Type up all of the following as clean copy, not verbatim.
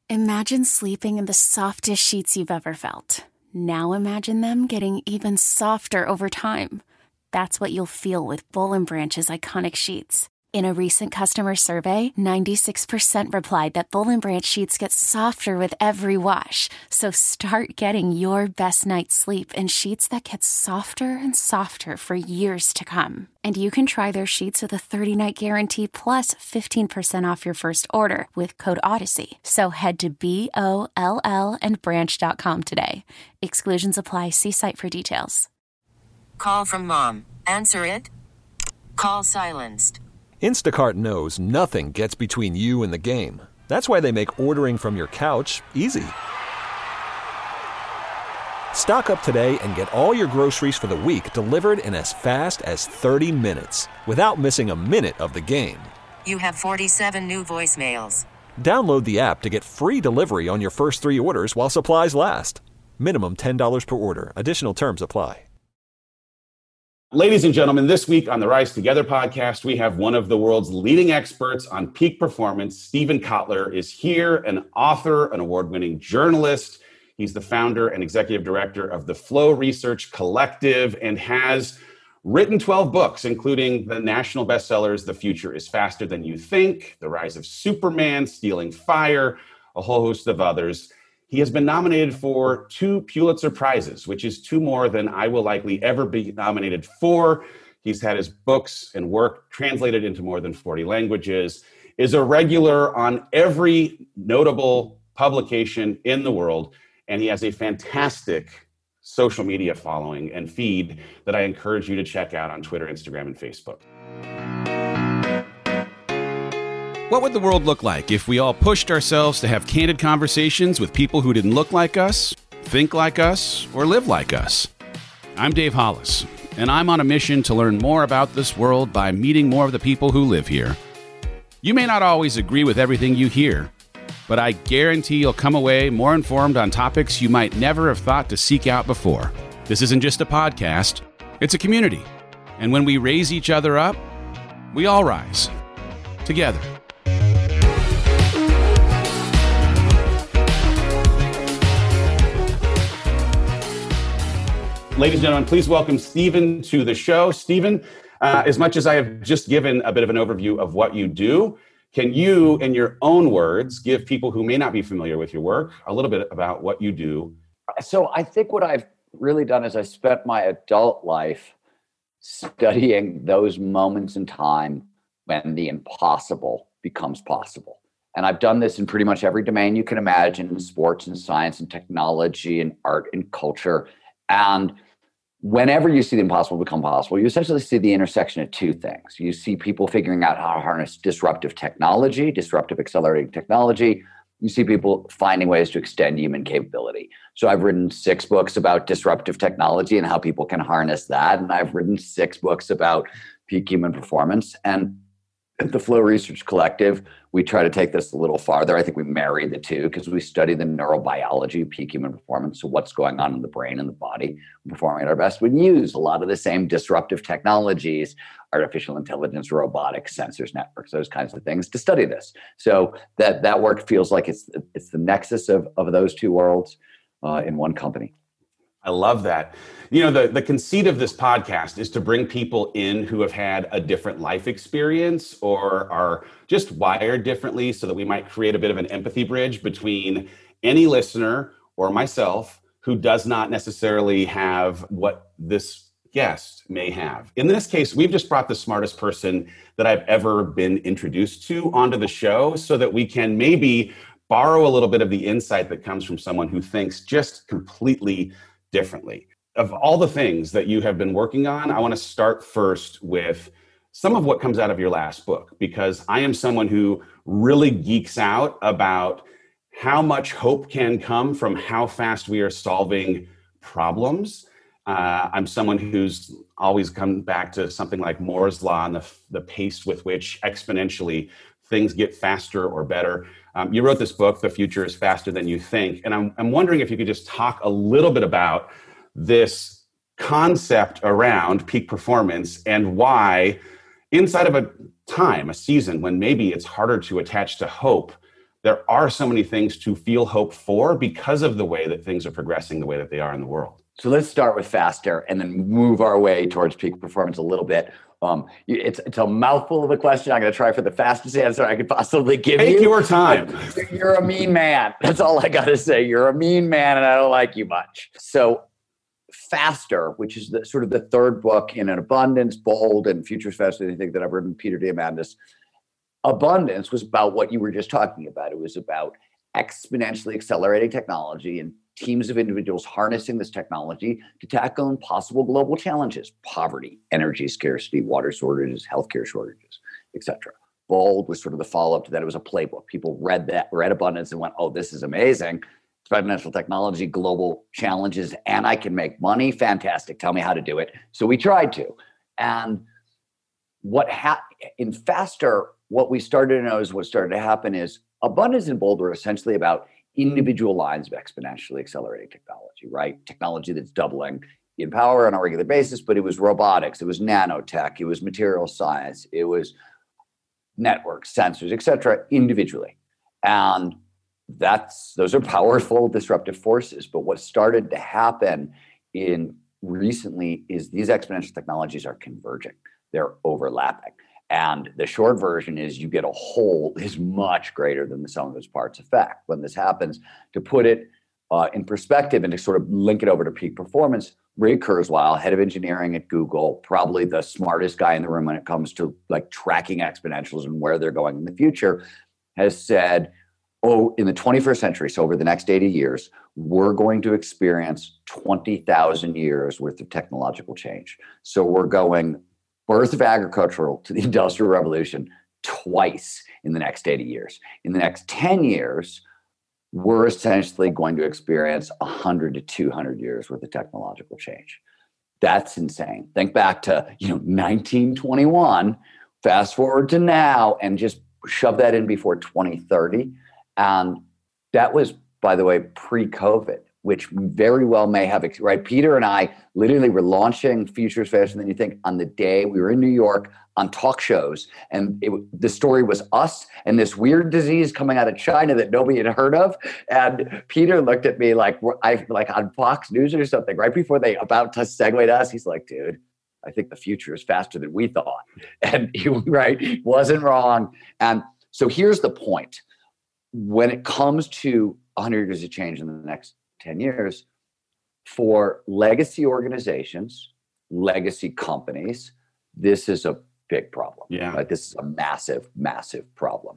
Imagine sleeping in the softest sheets you've ever felt. Now imagine them getting even softer over time. That's what you'll feel with Boll & Branch's iconic sheets. In a recent customer survey, 96% replied that Boll & Branch sheets get softer with every wash. So start getting your best night's sleep in sheets that get softer and softer for years to come. And you can try their sheets with a 30-night guarantee plus 15% off your first order with code Odyssey. So head to BOLLandbranch.com today. Exclusions apply. See site for details. Call from mom. Answer it. Call silenced. Instacart knows nothing gets between you and the game. That's why they make ordering from your couch easy. Stock up today and get all your groceries for the week delivered in as fast as 30 minutes without missing a minute of the game. You have 47 new voicemails. Download the app to get free delivery on your first 3 orders while supplies last. Minimum $10 per order. Additional terms apply. Ladies and gentlemen, this week on the Rise Together podcast, we have one of the world's leading experts on peak performance. Steven Kotler is here, an author, an award-winning journalist. He's the founder and executive director of the Flow Research Collective and has written 12 books, including the national bestsellers, The Future is Faster Than You Think, The Rise of Superman, Stealing Fire, a whole host of others. He has been nominated for 2 Pulitzer Prizes, which is 2 more than I will likely ever be nominated for. He's had his books and work translated into more than 40 languages, is a regular on every notable publication in the world, and he has a fantastic social media following and feed that I encourage you to check out on Twitter, Instagram, and Facebook. What would the world look like if we all pushed ourselves to have candid conversations with people who didn't look like us, think like us, or live like us? I'm Dave Hollis, and I'm on a mission to learn more about this world by meeting more of the people who live here. You may not always agree with everything you hear, but I guarantee you'll come away more informed on topics you might never have thought to seek out before. This isn't just a podcast, it's a community. And when we raise each other up, we all rise. Together. Ladies and gentlemen, please welcome Steven to the show. Steven, as much as I have just given a bit of an overview of what you do, can you, in your own words, give people who may not be familiar with your work a little bit about what you do? So I think what I've really done is I spent my adult life studying those moments in time when the impossible becomes possible. And I've done this in pretty much every domain you can imagine, in sports and science and technology and art and culture. And whenever you see the impossible become possible, you essentially see the intersection of 2 things. You see people figuring out how to harness disruptive technology, disruptive accelerating technology. You see people finding ways to extend human capability. So I've written 6 books about disruptive technology and how people can harness that. And I've written 6 books about peak human performance. And at the Flow Research Collective, we try to take this a little farther. I think we marry the 2 because we study the neurobiology of peak human performance. So what's going on in the brain and the body, performing at our best. We use a lot of the same disruptive technologies, artificial intelligence, robotics, sensors, networks, those kinds of things to study this. So that work feels like it's the nexus of those 2 worlds in one company. I love that. You know, the conceit of this podcast is to bring people in who have had a different life experience or are just wired differently so that we might create a bit of an empathy bridge between any listener or myself who does not necessarily have what this guest may have. In this case, we've just brought the smartest person that I've ever been introduced to onto the show so that we can maybe borrow a little bit of the insight that comes from someone who thinks just completely differently. Of all the things that you have been working on, I want to start first with some of what comes out of your last book, because I am someone who really geeks out about how much hope can come from how fast we are solving problems. I'm someone who's always come back to something like Moore's Law and the pace with which exponentially things get faster or better. You wrote this book, The Future is Faster Than You Think. And I'm wondering if you could just talk a little bit about this concept around peak performance and why inside of a season when maybe it's harder to attach to hope, there are so many things to feel hope for because of the way that things are progressing the way that they are in the world. So let's start with faster and then move our way towards peak performance a little bit. It's a mouthful of a question. I'm going to try for the fastest answer I could possibly give you. Take your time. You're a mean man. That's all I got to say. You're a mean man and I don't like you much. So Faster, which is sort of the third book in an Abundance, Bold, and Futures Faster Than You Think that I've written, Peter Diamandis. Abundance was about what you were just talking about. It was about exponentially accelerating technology and teams of individuals harnessing this technology to tackle impossible global challenges: poverty, energy scarcity, water shortages, healthcare shortages, etc. Bold was sort of the follow-up to that. It was a playbook. People read Abundance and went, oh, this is amazing. Exponential technology, global challenges, and I can make money. Fantastic. Tell me how to do it. So we tried to. And in Faster, what we started to notice, what started to happen is Abundance and Bold were essentially about individual lines of exponentially accelerating technology, right? Technology that's doubling in power on a regular basis, but it was robotics, it was nanotech, it was material science, it was networks, sensors, et cetera, individually. And those are powerful disruptive forces. But what started to happen recently is these exponential technologies are converging. They're overlapping. And the short version is you get a whole is much greater than the sum of its parts effect. When this happens, to put it in perspective and to sort of link it over to peak performance, Ray Kurzweil, head of engineering at Google, probably the smartest guy in the room when it comes to like tracking exponentials and where they're going in the future, has said, in the 21st century, so over the next 80 years, we're going to experience 20,000 years worth of technological change. So we're going birth of agricultural to the Industrial Revolution twice in the next 80 years. In the next 10 years, we're essentially going to experience 100 to 200 years worth of technological change. That's insane. Think back to 1921, fast forward to now, and just shove that in before 2030. And that was, by the way, pre-COVID, which very well may have, right? Peter and I literally were launching Futures Faster Than You Think on the day we were in New York on talk shows. And the story was us and this weird disease coming out of China that nobody had heard of. And Peter looked at me like on Fox News or something, right before they about to segue to us. He's like, dude, I think the future is faster than we thought. And he wasn't wrong. And so here's the point. When it comes to 100 years of change in the next 10 years, for legacy organizations, legacy companies, this is a big problem. Yeah. Right? This is a massive, massive problem.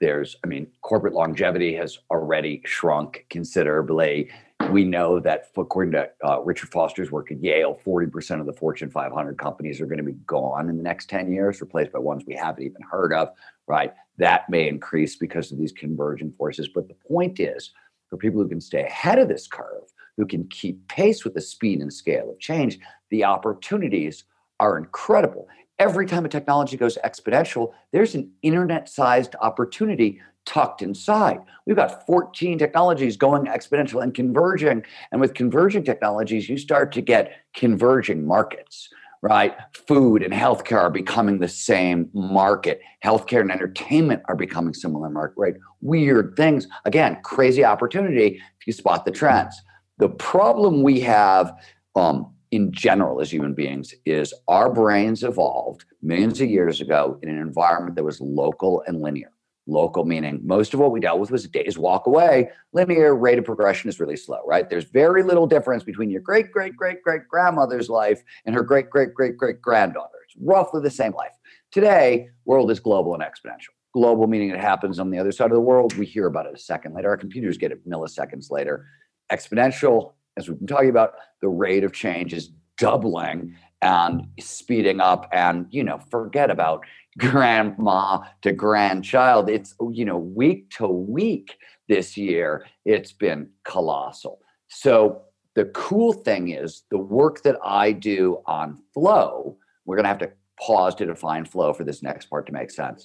Corporate longevity has already shrunk considerably. We know that, according to Richard Foster's work at Yale, 40% of the Fortune 500 companies are going to be gone in the next 10 years, replaced by ones we haven't even heard of, right? That may increase because of these converging forces. But the point is, for people who can stay ahead of this curve, who can keep pace with the speed and scale of change, the opportunities are incredible. Every time a technology goes exponential, there's an internet-sized opportunity tucked inside. We've got 14 technologies going exponential and converging. And with converging technologies, you start to get converging markets, right? Food and healthcare are becoming the same market. Healthcare and entertainment are becoming similar market, right? Weird things. Again, crazy opportunity if you spot the trends. The problem we have in general as human beings is our brains evolved millions of years ago in an environment that was local and linear. Local meaning most of what we dealt with was a day's walk away. Linear rate of progression is really slow, right? There's very little difference between your great-great-great-great-grandmother's life and her great-great-great-great-granddaughter. It's roughly the same life. Today, world is global and exponential. Global meaning it happens on the other side of the world. We hear about it a second later. Our computers get it milliseconds later. Exponential, as we've been talking about, the rate of change is doubling and speeding up, and forget about grandma to grandchild. It's week to week this year, it's been colossal. So the cool thing is the work that I do on flow, we're going to have to pause to define flow for this next part to make sense.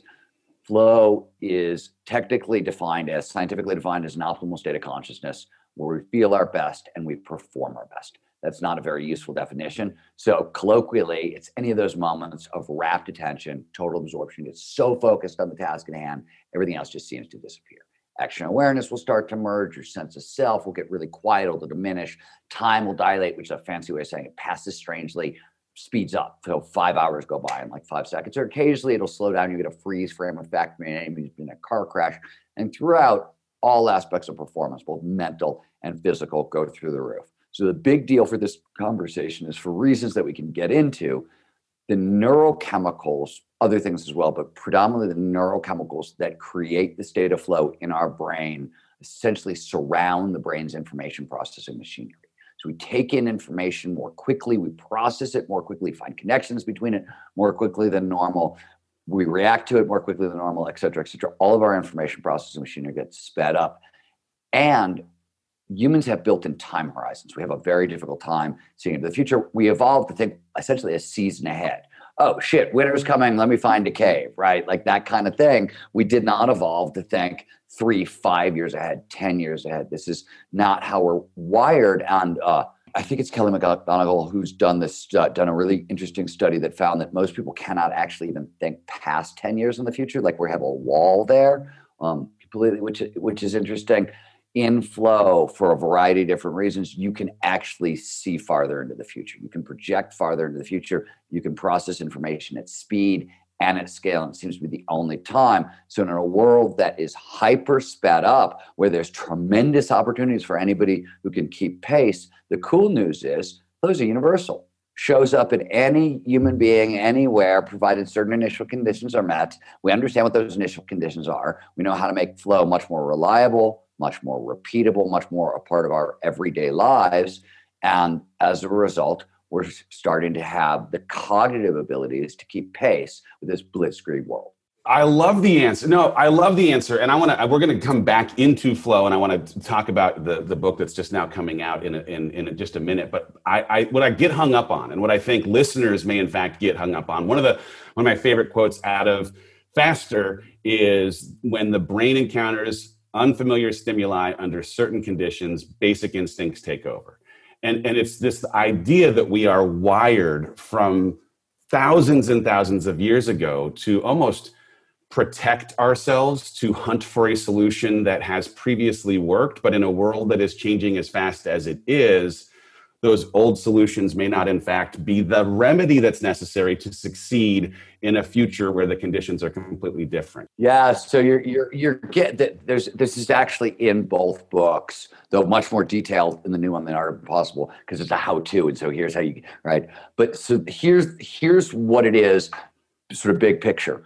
Flow is scientifically defined as an optimal state of consciousness where we feel our best and we perform our best. That's not a very useful definition. So colloquially, it's any of those moments of rapt attention, total absorption. It's so focused on the task at hand, everything else just seems to disappear. Action awareness will start to merge. Your sense of self will get really quiet, it'll diminish. Time will dilate, which is a fancy way of saying it passes strangely, speeds up. So 5 hours go by in like 5 seconds. Or occasionally it'll slow down. You get a freeze frame effect, maybe in a car crash. And throughout, all aspects of performance, both mental and physical, go through the roof. So the big deal for this conversation is, for reasons that we can get into, the neurochemicals, other things as well, but predominantly the neurochemicals that create the state of flow in our brain essentially surround the brain's information processing machinery. So we take in information more quickly, we process it more quickly, find connections between it more quickly than normal, we react to it more quickly than normal, et cetera, et cetera. All of our information processing machinery gets sped up. And humans have built-in time horizons. We have a very difficult time seeing into the future. We evolved to think essentially a season ahead. Oh shit, winter's coming, let me find a cave, right? Like that kind of thing. We did not evolve to think 3, 5 years ahead, 10 years ahead. This is not how we're wired. And I think it's Kelly McGonigal who's done a really interesting study that found that most people cannot actually even think past 10 years in the future. Like we have a wall there, completely, which is interesting. In flow, for a variety of different reasons, you can actually see farther into the future. You can project farther into the future. You can process information at speed and at scale, and it seems to be the only time. So in a world that is hyper sped up, where there's tremendous opportunities for anybody who can keep pace, the cool news is those are universal. Shows up in any human being anywhere, provided certain initial conditions are met. We understand what those initial conditions are. We know how to make flow much more reliable, much more repeatable, much more a part of our everyday lives. And as a result, we're starting to have the cognitive abilities to keep pace with this blitzkrieg world. I love the answer. No, I love the answer. And we're going to come back into flow, and I want to talk about the book that's just now coming out in just a minute. But what I get hung up on, and what I think listeners may in fact get hung up on, one of my favorite quotes out of Faster is, when the brain encounters unfamiliar stimuli under certain conditions, basic instincts take over. And it's this idea that we are wired from thousands and thousands of years ago to almost protect ourselves, to hunt for a solution that has previously worked. But in a world that is changing as fast as it is, those old solutions may not in fact be the remedy that's necessary to succeed in a future where the conditions are completely different. Yeah, so you're getting this is actually in both books, though much more detailed in the new one than Art of Impossible, because it's a how-to, and so here's how you, right? But so here's what it is, sort of big picture.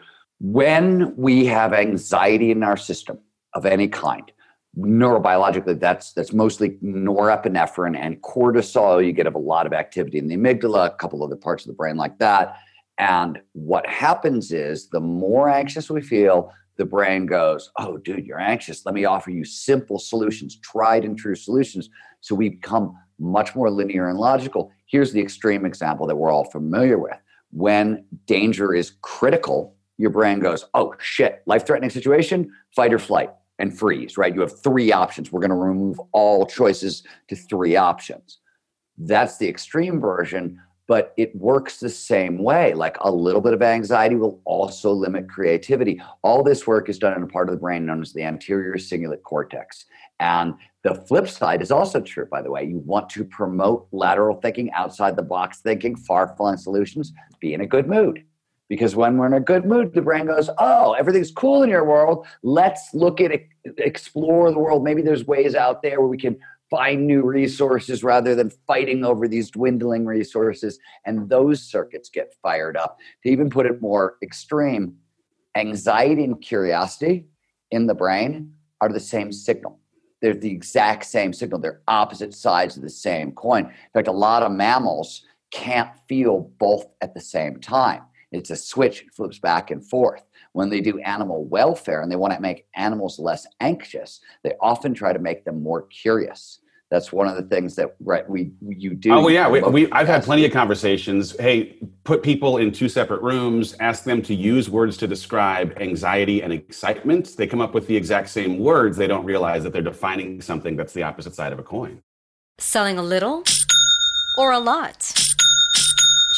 When we have anxiety in our system of any kind, neurobiologically, that's mostly norepinephrine and cortisol. You get a lot of activity in the amygdala, a couple other parts of the brain like that. And what happens is, the more anxious we feel, the brain goes, oh, dude, you're anxious. Let me offer you simple solutions, tried and true solutions. So we become much more linear and logical. Here's the extreme example that we're all familiar with. When danger is critical, your brain goes, oh, shit, life-threatening situation, fight or flight. And freeze, right? You have 3 options. We're going to remove all choices to 3 options. That's the extreme version, but it works the same way. Like a little bit of anxiety will also limit creativity. All this work is done in a part of the brain known as the anterior cingulate cortex. And the flip side is also true, by the way. You want to promote lateral thinking, outside the box thinking, far-flung solutions, be in a good mood. Because when we're in a good mood, the brain goes, oh, everything's cool in your world. Let's look at it, explore the world. Maybe there's ways out there where we can find new resources rather than fighting over these dwindling resources. And those circuits get fired up. To even put it more extreme, anxiety and curiosity in the brain are the same signal. They're the exact same signal. They're opposite sides of the same coin. In fact, a lot of mammals can't feel both at the same time. It's a switch, it flips back and forth. When they do animal welfare and they want to make animals less anxious, they often try to make them more curious. That's one of the things that you do. Oh, yeah. I've had plenty of conversations. Hey, put people in 2 separate rooms, ask them to use words to describe anxiety and excitement. They come up with the exact same words. They don't realize that they're defining something that's the opposite side of a coin. Selling a little or a lot?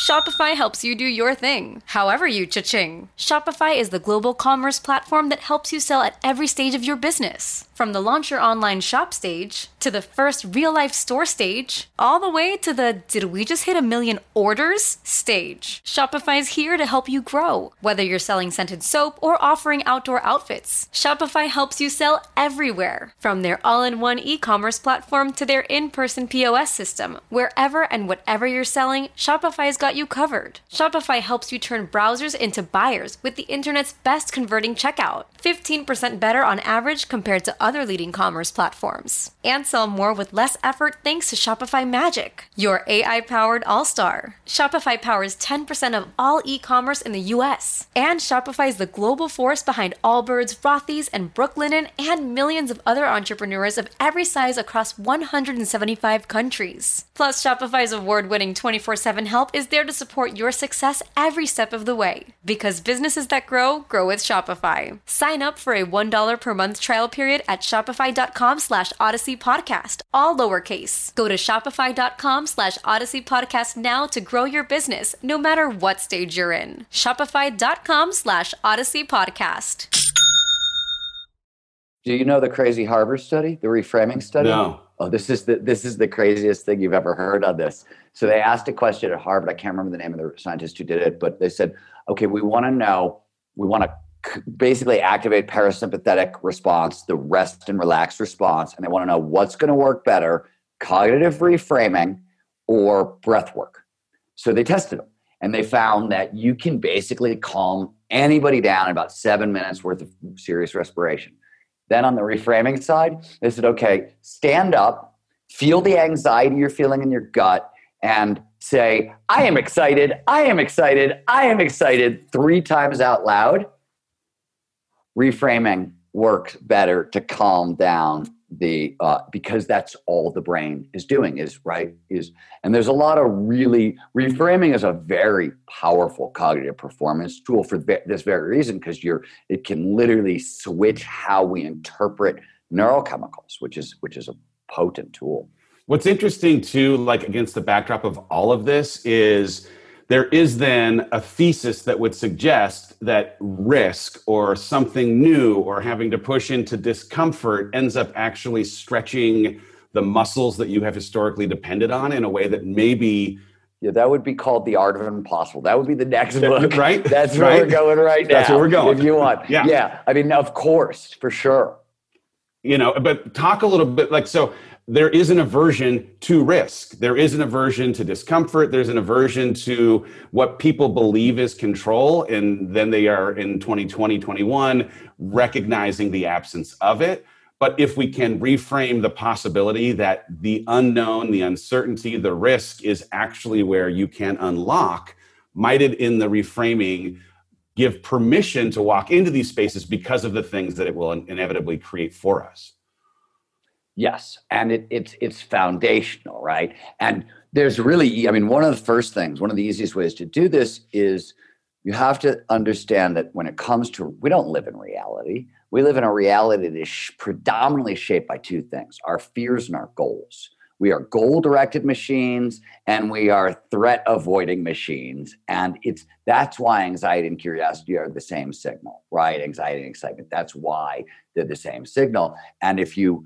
Shopify helps you do your thing, however you cha-ching. Shopify is the global commerce platform that helps you sell at every stage of your business. From the launch your online shop stage, to the first real-life store stage, all the way to the did we just hit 1 million orders stage. Shopify's here to help you grow. Whether you're selling scented soap or offering outdoor outfits, Shopify helps you sell everywhere. From their all-in-one e-commerce platform to their in-person POS system, wherever and whatever you're selling, Shopify's got you covered. Shopify helps you turn browsers into buyers with the internet's best converting checkout. 15% better on average compared to other leading commerce platforms. And sell more with less effort thanks to Shopify Magic, your AI-powered all-star. Shopify powers 10% of all e-commerce in the US. And Shopify is the global force behind Allbirds, Rothy's, and Brooklinen, and millions of other entrepreneurs of every size across 175 countries. Plus, Shopify's award-winning 24/7 help is there to support your success every step of the way. Because businesses that grow, grow with Shopify. Sign up for a $1 per month trial period at shopify.com/Odyssey Podcast, all lowercase. Go to shopify.com/Odyssey Podcast now to grow your business, no matter what stage you're in. Shopify.com/Odyssey Podcast. Do you know the crazy Harvard study, the reframing study? No. Oh, this is the craziest thing you've ever heard on this. So they asked a question at Harvard. I can't remember the name of the scientist who did it, but they said, okay, we want to basically activate parasympathetic response, the rest and relax response. And they want to know what's going to work better, cognitive reframing or breath work. So they tested them and they found that you can basically calm anybody down in about 7 minutes worth of serious respiration. Then on the reframing side, they said, okay, stand up, feel the anxiety you're feeling in your gut, and say, I am excited, I am excited, I am excited 3 times out loud. Reframing works better to calm down the because that's all the brain is doing and there's a lot of reframing is a very powerful cognitive performance tool for this very reason, because it can literally switch how we interpret neurochemicals, which is a potent tool. What's interesting too, like against the backdrop of all of this, is there is then a thesis that would suggest that risk or something new or having to push into discomfort ends up actually stretching the muscles that you have historically depended on in a way that maybe... Yeah, that would be called The Art of Impossible. That would be the next book. Right? That's where we're going right now. That's where we're going. If you want. Yeah. I mean, of course, for sure. But talk a little bit so there is an aversion to risk. There is an aversion to discomfort. There's an aversion to what people believe is control. And then they are in 2020, 21, recognizing the absence of it. But if we can reframe the possibility that the unknown, the uncertainty, the risk is actually where you can unlock, might it in the reframing give permission to walk into these spaces because of the things that it will inevitably create for us? Yes, and it's foundational, right? And there's really, one of the easiest ways to do this is you have to understand that when it comes to, we don't live in reality. We live in a reality that is predominantly shaped by 2 things, our fears and our goals. We are goal-directed machines and we are threat-avoiding machines. And that's why anxiety and curiosity are the same signal, right? Anxiety and excitement, that's why they're the same signal. And if you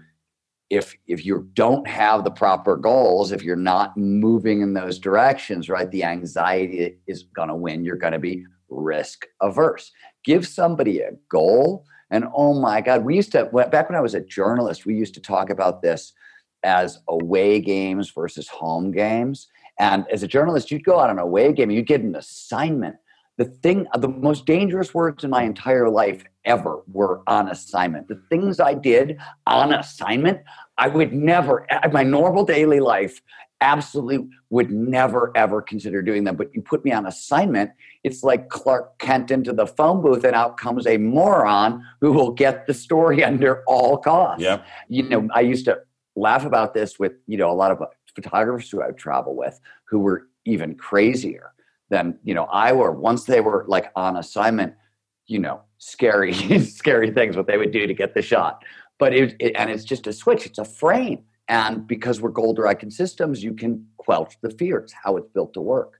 don't have the proper goals, if you're not moving in those directions, right, the anxiety is going to win. You're going to be risk averse. Give somebody a goal. And oh my God, back when I was a journalist, we used to talk about this as away games versus home games. And as a journalist, you'd go out on an away game, you'd get an assignment. The most dangerous words in my entire life ever were on assignment. The things I did on assignment, I would never, at my normal daily life, absolutely would never, ever consider doing them. But you put me on assignment, it's like Clark Kent into the phone booth and out comes a moron who will get the story under all costs. Yep. I used to laugh about this with, a lot of photographers who I would travel with who were even crazier than, I were. Once they were like on assignment, scary things, what they would do to get the shot. But it's just a switch. It's a frame. And because we're goal-directed systems, you can quelch the fear. It's how it's built to work.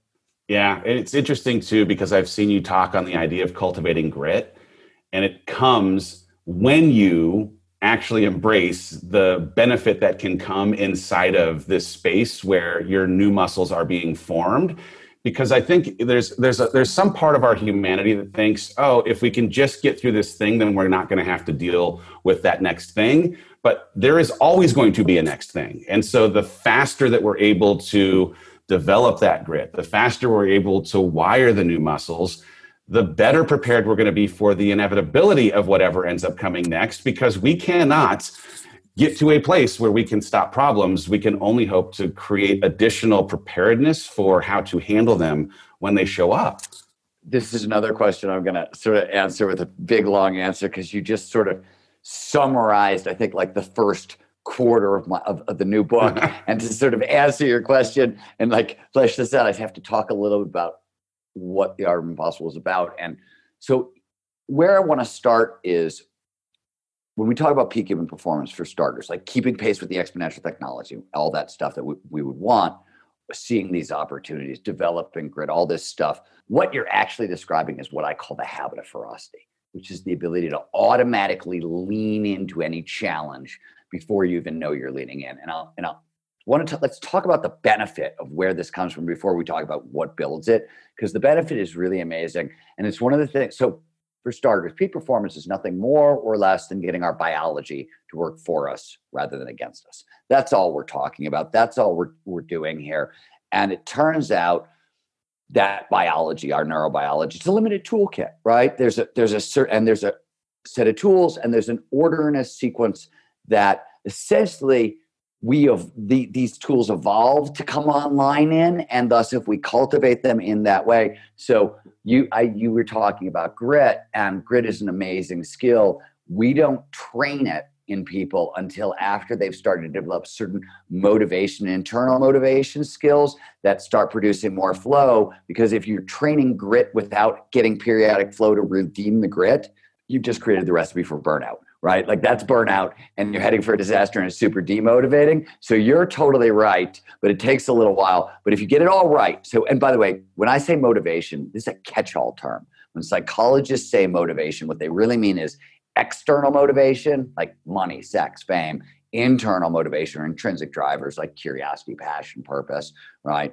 Yeah, it's interesting too, because I've seen you talk on the idea of cultivating grit, and it comes when you actually embrace the benefit that can come inside of this space where your new muscles are being formed. Because I think there's some part of our humanity that thinks, oh, if we can just get through this thing, then we're not going to have to deal with that next thing. But there is always going to be a next thing. And so the faster that we're able to develop that grit, the faster we're able to wire the new muscles, the better prepared we're going to be for the inevitability of whatever ends up coming next, because we cannot get to a place where we can stop problems. We can only hope to create additional preparedness for how to handle them when they show up. This is another question I'm going to sort of answer with a big, long answer, because you just sort of summarized, I think, like the first quarter of the new book. And to sort of answer your question and like flesh this out, I have to talk a little bit about what The Art of Impossible is about. And so where I want to start is when we talk about peak human performance, for starters, like keeping pace with the exponential technology, all that stuff that we would want, seeing these opportunities, developing grit, all this stuff, what you're actually describing is what I call the habit of ferocity, which is the ability to automatically lean into any challenge before you even know you're leaning in. And I'll let's talk about the benefit of where this comes from before we talk about what builds it, because the benefit is really amazing. And it's one of the things. So for starters, peak performance is nothing more or less than getting our biology to work for us rather than against us. That's all we're talking about. That's all we're doing here. And it turns out that biology, our neurobiology, it's a limited toolkit, right? There's a set of tools, and there's an order and a sequence that essentially these tools evolve to come online in, and thus if we cultivate them in that way. So you were talking about grit, and grit is an amazing skill. We don't train it in people until after they've started to develop certain motivation, internal motivation skills that start producing more flow. Because if you're training grit without getting periodic flow to redeem the grit, you've just created the recipe for burnout, right? Like that's burnout, and you're heading for a disaster, and it's super demotivating. So you're totally right, but it takes a little while. But if you get it all right, and by the way, when I say motivation, this is a catch-all term. When psychologists say motivation, what they really mean is external motivation, like money, sex, fame; internal motivation or intrinsic drivers like curiosity, passion, purpose, right?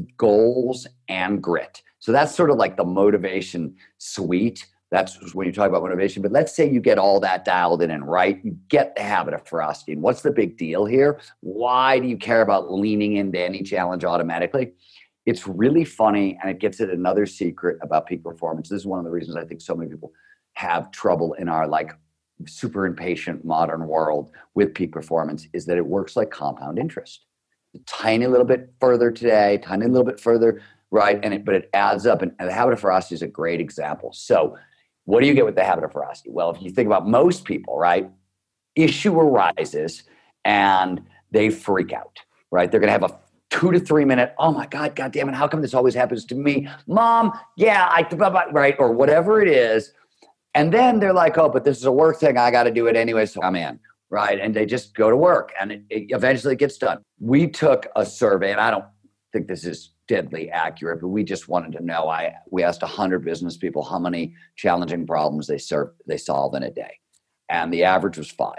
Goals and grit. So that's sort of like the motivation suite. That's when you talk about motivation. But let's say you get all that dialed in and right, you get the habit of ferocity. And what's the big deal here? Why do you care about leaning into any challenge automatically? It's really funny, and it gets at another secret about peak performance. This is one of the reasons I think so many people have trouble in our like super impatient modern world with peak performance, is that it works like compound interest. A tiny little bit further today, tiny little bit further, right? But it adds up. And the habit of ferocity is a great example. So what do you get with the habit of ferocity? Well, if you think about most people, right? Issue arises and they freak out, right? They're going to have a 2 to 3 minute, oh my God, God damn it, how come this always happens to me? Mom, yeah, right? Or whatever it is. And then they're like, oh, but this is a work thing. I got to do it anyway, so I'm in, right? And they just go to work, and it eventually gets done. We took a survey, and I don't think this is deadly accurate, but we just wanted to know. We asked 100 business people how many challenging problems they solve in a day, and the average was 5.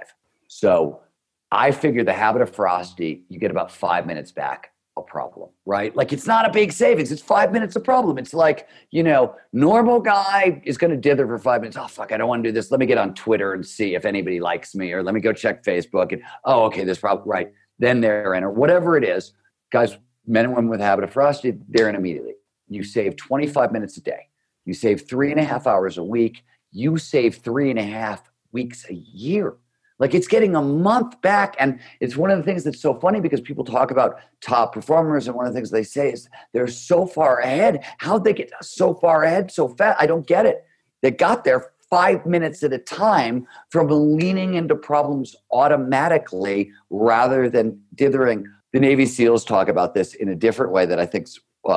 So I figured the habit of ferocity, you get about 5 minutes back a problem, right? Like it's not a big savings. It's 5 minutes a problem. It's like, normal guy is going to dither for 5 minutes. Oh, fuck, I don't want to do this. Let me get on Twitter and see if anybody likes me, or let me go check Facebook and, oh, okay, this problem, right. Then they're in, or whatever it is. Guys, men and women with habit of ferocity, they're in immediately. You save 25 minutes a day. You save 3.5 hours a week. You save 3.5 weeks a year. Like it's getting a month back. And it's one of the things that's so funny, because people talk about top performers, and one of the things they say is they're so far ahead. How'd they get so far ahead so fast? I don't get it. They got there 5 minutes at a time from leaning into problems automatically rather than dithering. The Navy SEALs talk about this in a different way that I think,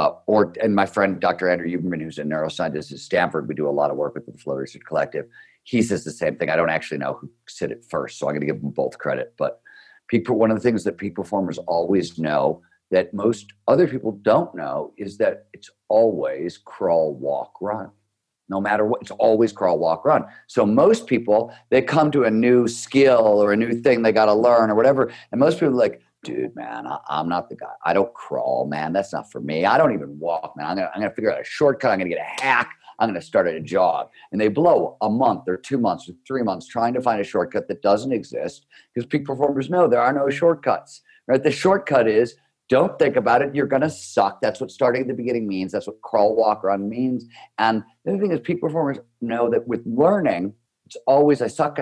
and my friend, Dr. Andrew Huberman, who's a neuroscientist at Stanford, we do a lot of work with the Flow Research Collective. He says the same thing. I don't actually know who said it first, so I'm going to give them both credit. But one of the things that peak performers always know that most other people don't know is that it's always crawl, walk, run. No matter what, it's always crawl, walk, run. So most people, they come to a new skill or a new thing they got to learn or whatever. And most people are like, dude, man, I'm not the guy. I don't crawl, man. That's not for me. I don't even walk, man. I'm gonna figure out a shortcut. I'm going to get a hack. I'm going to start at a jog. And they blow a month or 2 months or 3 months trying to find a shortcut that doesn't exist, because peak performers know there are no shortcuts, right? The shortcut is, don't think about it. You're going to suck. That's what starting at the beginning means. That's what crawl, walk, run means. And the other thing is, peak performers know that with learning, it's always, I suck.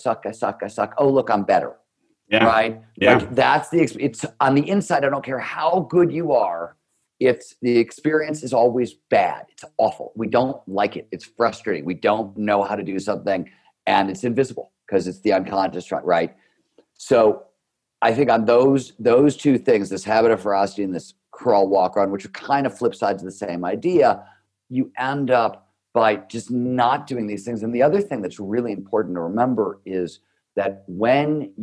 Oh, look, I'm better. Yeah. Right? Yeah. Like that's it's on the inside. I don't care how good you are. It's the experience is always bad. It's awful. We don't like it. It's frustrating. We don't know how to do something, and it's invisible because it's the unconscious, right? So I think on those two things, this habit of ferocity and this crawl, walk, run, which are kind of flip sides of the same idea, you end up by just not doing these things. And the other thing that's really important to remember is that when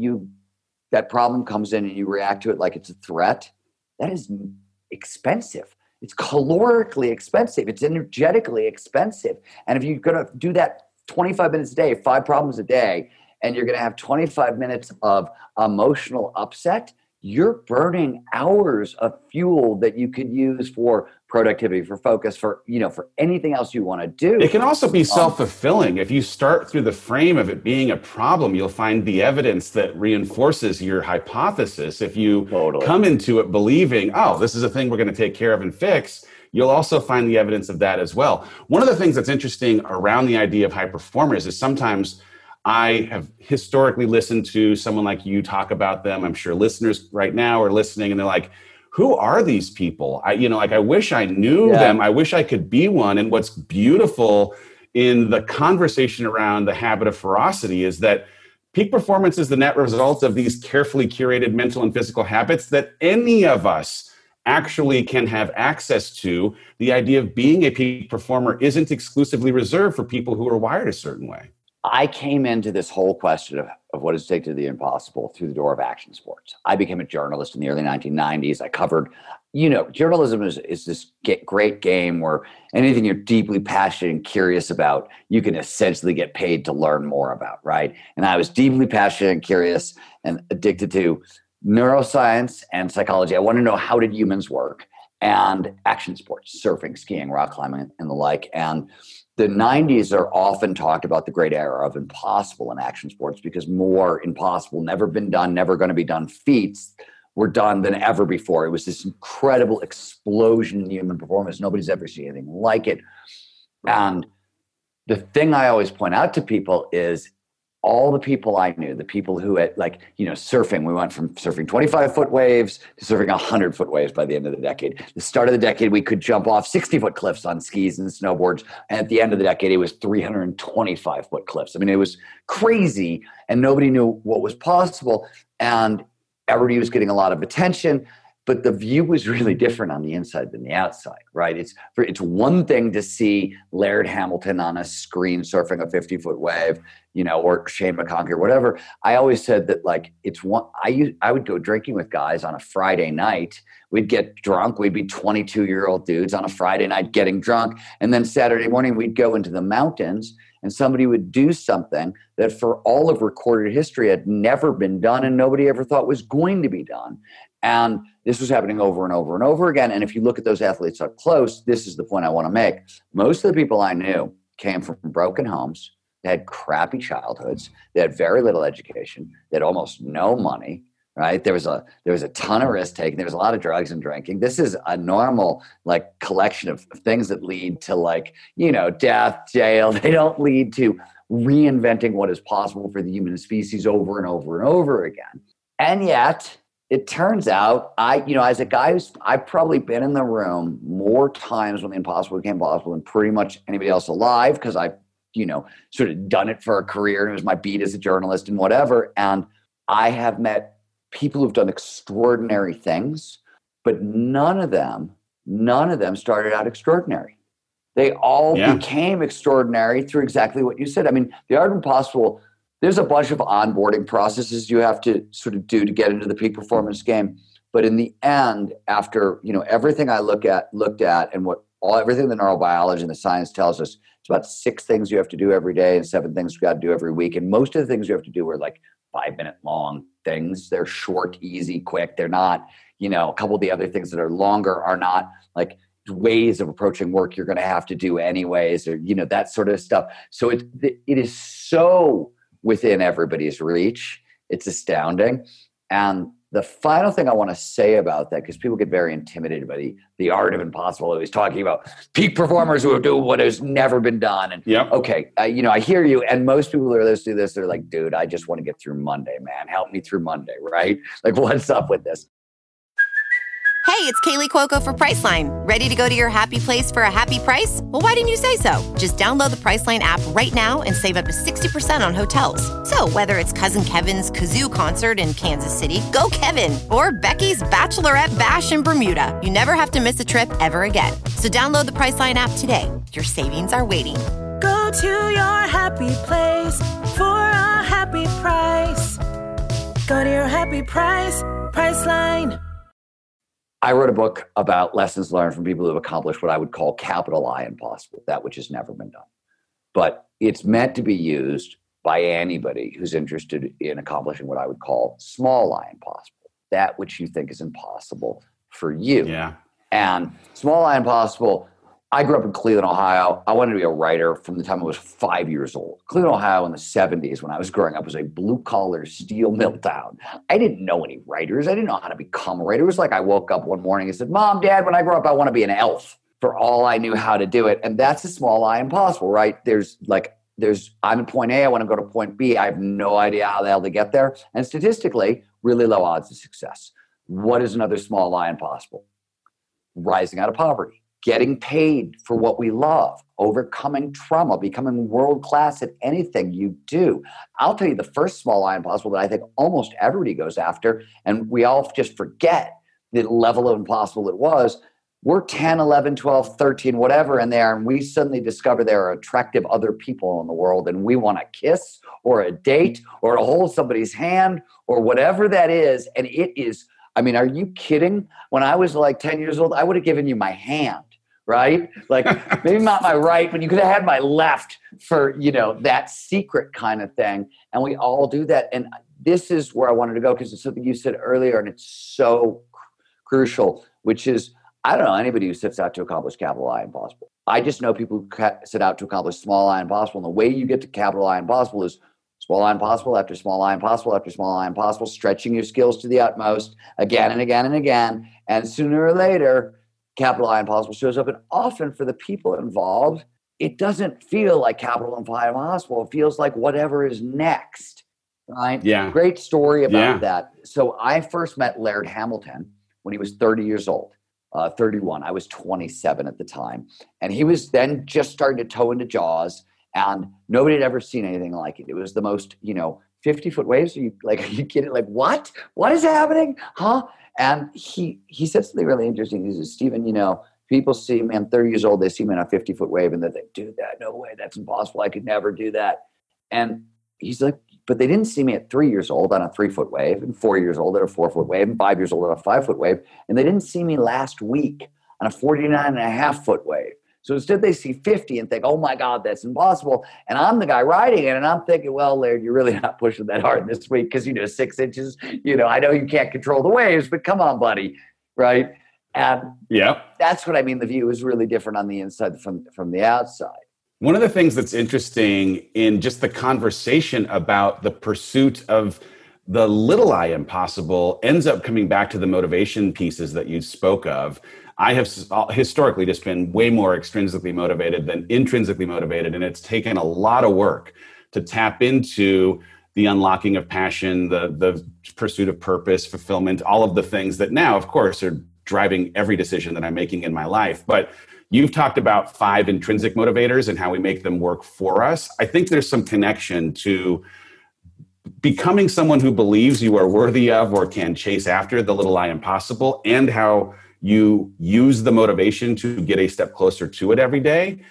that problem comes in and you react to it like it's a threat, that is expensive. It's calorically expensive. It's energetically expensive. And if you're going to do that 25 minutes a day, 5 problems a day, and you're going to have 25 minutes of emotional upset, you're burning hours of fuel that you could use for productivity, for focus, for anything else you want to do. It can also be self-fulfilling. If you start through the frame of it being a problem, you'll find the evidence that reinforces your hypothesis. If you come into it believing, oh, this is a thing we're going to take care of and fix, you'll also find the evidence of that as well. One of the things that's interesting around the idea of high performers is sometimes I have historically listened to someone like you talk about them. I'm sure listeners right now are listening and they're like, who are these people? I wish I knew them. I wish I could be one. And what's beautiful in the conversation around the habit of ferocity is that peak performance is the net result of these carefully curated mental and physical habits that any of us actually can have access to. The idea of being a peak performer isn't exclusively reserved for people who are wired a certain way. I came into this whole question of what is take to the impossible through the door of action sports. I became a journalist in the early 1990s. I covered, journalism is this great game where anything you're deeply passionate and curious about, you can essentially get paid to learn more about, right? And I was deeply passionate and curious and addicted to neuroscience and psychology. I want to know, how did humans work? And action sports, surfing, skiing, rock climbing, and the like. And the 90s are often talked about the great era of impossible in action sports, because more impossible, never been done, never going to be done feats were done than ever before. It was this incredible explosion in human performance. Nobody's ever seen anything like it. And the thing I always point out to people is all the people I knew, the people who had surfing, we went from surfing 25-foot waves to surfing 100-foot waves by the end of the decade. The start of the decade, we could jump off 60-foot cliffs on skis and snowboards. And at the end of the decade, it was 325-foot cliffs. I mean, it was crazy, and nobody knew what was possible. And everybody was getting a lot of attention, but the view was really different on the inside than the outside, right? It's one thing to see Laird Hamilton on a screen surfing a 50-foot wave, or Shane McConkey or whatever. I always said that I would go drinking with guys on a Friday night. We'd get drunk. We'd be 22-year-old dudes on a Friday night getting drunk. And then Saturday morning, we'd go into the mountains and somebody would do something that for all of recorded history had never been done and nobody ever thought was going to be done. And this was happening over and over and over again. And if you look at those athletes up close, this is the point I want to make. Most of the people I knew came from broken homes. They had crappy childhoods. They had very little education. They had almost no money, right? There was a ton of risk taking. There was a lot of drugs and drinking. This is a normal collection of things that lead to death, jail. They don't lead to reinventing what is possible for the human species over and over and over again. And yet, it turns out, as a guy I've probably been in the room more times when the impossible became possible than pretty much anybody else alive, because I've, sort of done it for a career, and it was my beat as a journalist and whatever. And I have met people who've done extraordinary things, but none of them started out extraordinary. They all became extraordinary through exactly what you said. I mean, the art of impossible, there's a bunch of onboarding processes you have to sort of do to get into the peak performance game. But in the end, after, everything I looked at and everything the neurobiology and the science tells us, it's about 6 things you have to do every day and 7 things you got to do every week. And most of the things you have to do are like 5-minute long things. They're short, easy, quick. They're not, a couple of the other things that are longer are not like ways of approaching work you're going to have to do anyways, or, that sort of stuff. So it is so within everybody's reach. It's astounding. And the final thing I want to say about that, because people get very intimidated by the art of impossible. He's talking about peak performers who do what has never been done. And okay, I hear you. And most people who are listening to this, they're like, dude, I just want to get through Monday, man. Help me through Monday, right? Like, what's up with this? Hey, it's Kaylee Cuoco for Priceline. Ready to go to your happy place for a happy price? Well, why didn't you say so? Just download the Priceline app right now and save up to 60% on hotels. So whether it's Cousin Kevin's Kazoo Concert in Kansas City, go Kevin, or Becky's Bachelorette Bash in Bermuda, you never have to miss a trip ever again. So download the Priceline app today. Your savings are waiting. Go to your happy place for a happy price. Go to your happy price, Priceline. I wrote a book about lessons learned from people who have accomplished what I would call capital I impossible, that which has never been done. But it's meant to be used by anybody who's interested in accomplishing what I would call small I impossible, that which you think is impossible for you. Yeah. And small I impossible, I grew up in Cleveland, Ohio. I wanted to be a writer from the time I was 5 years old. Cleveland, Ohio in the 70s when I was growing up was a blue-collar steel mill town. I didn't know any writers. I didn't know how to become a writer. It was like I woke up one morning and said, Mom, Dad, when I grow up, I want to be an elf. For all I knew how to do it. And that's a small I impossible, right? I'm at point A, I want to go to point B. I have no idea how the hell to get there. And statistically, really low odds of success. What is another small I impossible? Rising out of poverty. Getting paid for what we love, overcoming trauma, becoming world-class at anything you do. I'll tell you the first small I impossible that I think almost everybody goes after, and we all just forget the level of impossible it was. We're 10, 11, 12, 13, whatever in there, and we suddenly discover there are attractive other people in the world, and we want to kiss or a date or to hold somebody's hand or whatever that is, and it is, are you kidding? When I was like 10 years old, I would have given you my hand. Right? Like maybe not my right, but you could have had my left for, that secret kind of thing. And we all do that. And this is where I wanted to go because it's something you said earlier and it's so crucial, which is, I don't know anybody who sets out to accomplish capital I impossible. I just know people who set out to accomplish small I impossible. And the way you get to capital I impossible is small I impossible after small I impossible after small I impossible, stretching your skills to the utmost again and again and again. And sooner or later, capital I impossible shows up. And often for the people involved, it doesn't feel like capital I impossible. It feels like whatever is next, right? Yeah. Great story about that. So I first met Laird Hamilton when he was 30 years old, 31. I was 27 at the time. And he was then just starting to toe into Jaws and nobody had ever seen anything like it. It was the most, 50-foot waves. Are you kidding? Like, what? What is happening? Huh? And he said something really interesting. He says, Stephen, people see me, I'm 30 years old, they see me on a 50-foot wave and they think, dude, no way, that's impossible. I could never do that. And he's like, but they didn't see me at 3 years old on a 3-foot wave and 4 years old on a 4-foot wave and 5 years old on a 5-foot wave. And they didn't see me last week on a 49.5-foot wave. So instead they see 50 and think, oh my God, that's impossible. And I'm the guy riding it. And I'm thinking, well, Laird, you're really not pushing that hard this week because, 6 inches, I know you can't control the waves, but come on, buddy. Right. And that's what I mean. The view is really different on the inside from the outside. One of the things that's interesting in just the conversation about the pursuit of the little I impossible ends up coming back to the motivation pieces that you spoke of. I have historically just been way more extrinsically motivated than intrinsically motivated. And it's taken a lot of work to tap into the unlocking of passion, the pursuit of purpose, fulfillment, all of the things that now, of course, are driving every decision that I'm making in my life. But you've talked about 5 intrinsic motivators and how we make them work for us. I think there's some connection to becoming someone who believes you are worthy of or can chase after the little I impossible, and how you use the motivation to get a step closer to it every day.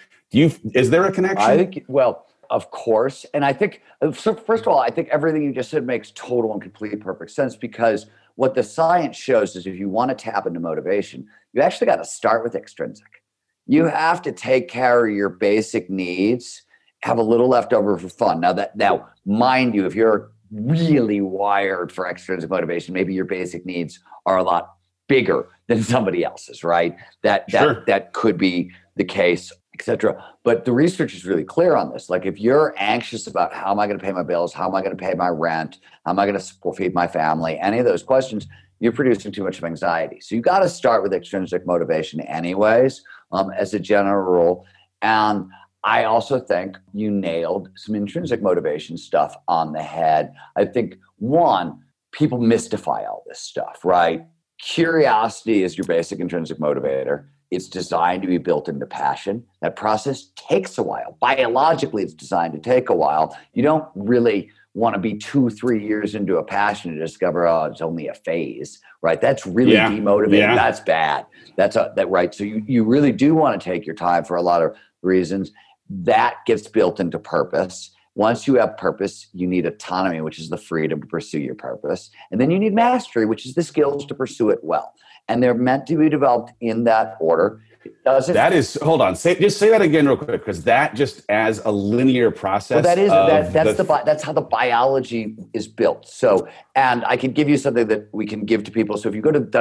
Is there a connection? I think, well, of course. And I think, so first of all, I think everything you just said makes total and complete perfect sense, because what the science shows is if you want to tap into motivation, you actually got to start with extrinsic. You have to take care of your basic needs, have a little left over for fun. Now, mind you, if you're really wired for extrinsic motivation, maybe your basic needs are a lot bigger than somebody else's, right? That could be the case, etc. But the research is really clear on this. Like, if you're anxious about how am I going to pay my bills, how am I going to pay my rent, how am I going to feed my family, any of those questions, you're producing too much of anxiety. So you got to start with extrinsic motivation anyways, as a general rule. And I also think you nailed some intrinsic motivation stuff on the head. I think, one, people mystify all this stuff, right? Curiosity is your basic intrinsic motivator. It's designed to be built into passion. That process takes a while. Biologically, it's designed to take a while. You don't really want to be 2-3 years into a passion to discover, oh, it's only a phase, right? That's really demotivating. Yeah. That's bad. Right. So you really do want to take your time for a lot of reasons. That gets built into purpose. Once you have purpose, you need autonomy, which is the freedom to pursue your purpose. And then you need mastery, which is the skills to pursue it well. And they're meant to be developed in that order. Hold on. Just say that again real quick, because that just as a linear process. Well, that's how the biology is built. So, and I can give you something that we can give to people. So if you go to